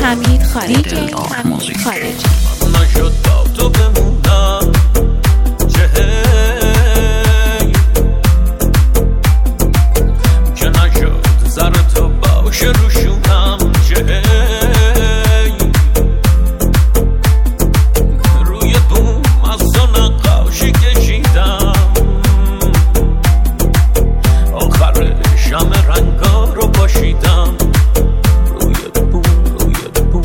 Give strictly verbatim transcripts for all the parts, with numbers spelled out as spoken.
حمید خارجی دی جی حمید خارجی. نشد با تو بمونم چه که نشد زر تو باشه روشونم چه روی بوم از تو نقاشی کشیدم آخر شم رنگا رو باشیدم روی بوم روی بوم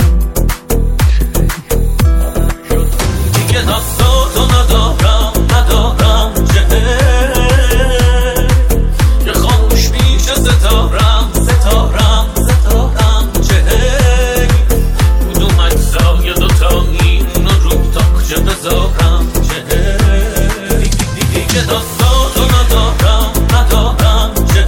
شد دیگه دستاتو ندارم ندارم چه یه خاموش میشه ستارم ستارم ستارم چه کدوم اجزای دوتا این رو تاقچه بذارم چه دیگه دستاتو ندارم ندارم چه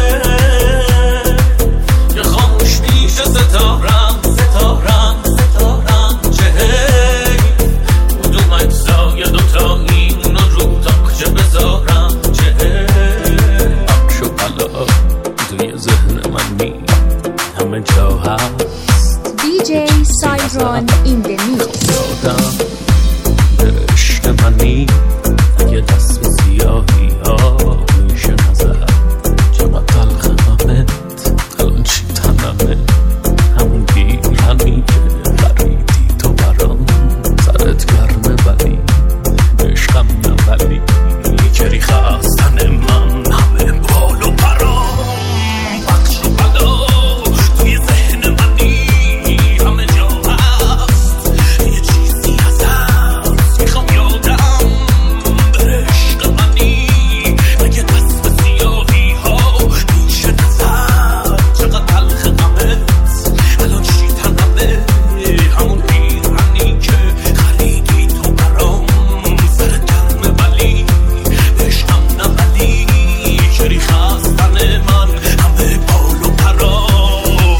یه خاموش میشه ستارم ستارم ستارم چه کدوم اجزای دوتا این رو تاقچه بذارم چه عکس و بلا توی ذهن من می همه جا هست دی جی سایرون این د میکس. دادم به عشق منی اگه دست به سیاهی ها میشه نظر چقدر تلخ غمت الان چی تنمه همون پیرهنی که خریدی تو برام سرت گرمه ولی عشقم نه ولی کری خواستن من همه بال و برام بخش و بلا توی ذهن منی همه جا هست یه چیزی هست میخوام یادم به عشق منی مگه دست به سیاهی ها میشه نظر چقدر تلخ غمت الان چی تنمه همون پیرهنی که خریدی تو برام سرت گرمه ولی عشقم نه ولی کری خواستن من همه بال و پرام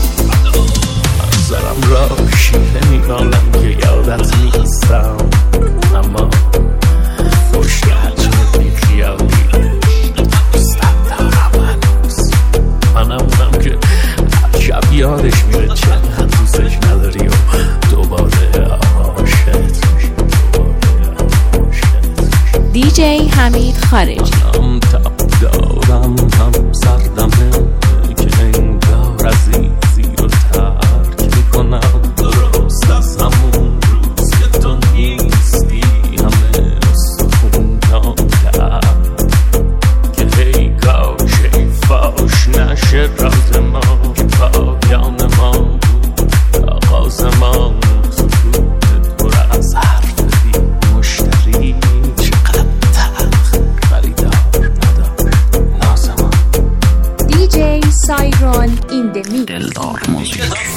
منظرم را شیله میگانم که یادت نیستم اما خوش حجم بی خیالی دوستم دارم هنوز منم اونم که هر شب یادش میره چه دوستش نداری و دوباره عاشقت میشی دوباره عاشقت میشی دی جی حمید خارجی. هم تب دارم هم سردمه که انگار از این زیر و ترک میکنم درست از همون روز که تو نیستی همه استخونام کرد که هی کاش هی فاش نشه راز ما که پایان ما بود آغاز ما سکوتت پر از حرف بی مشتری چقدر تلخ خریدار ندار نازمان دی جی سایرون این د میکس. دلدار موزیک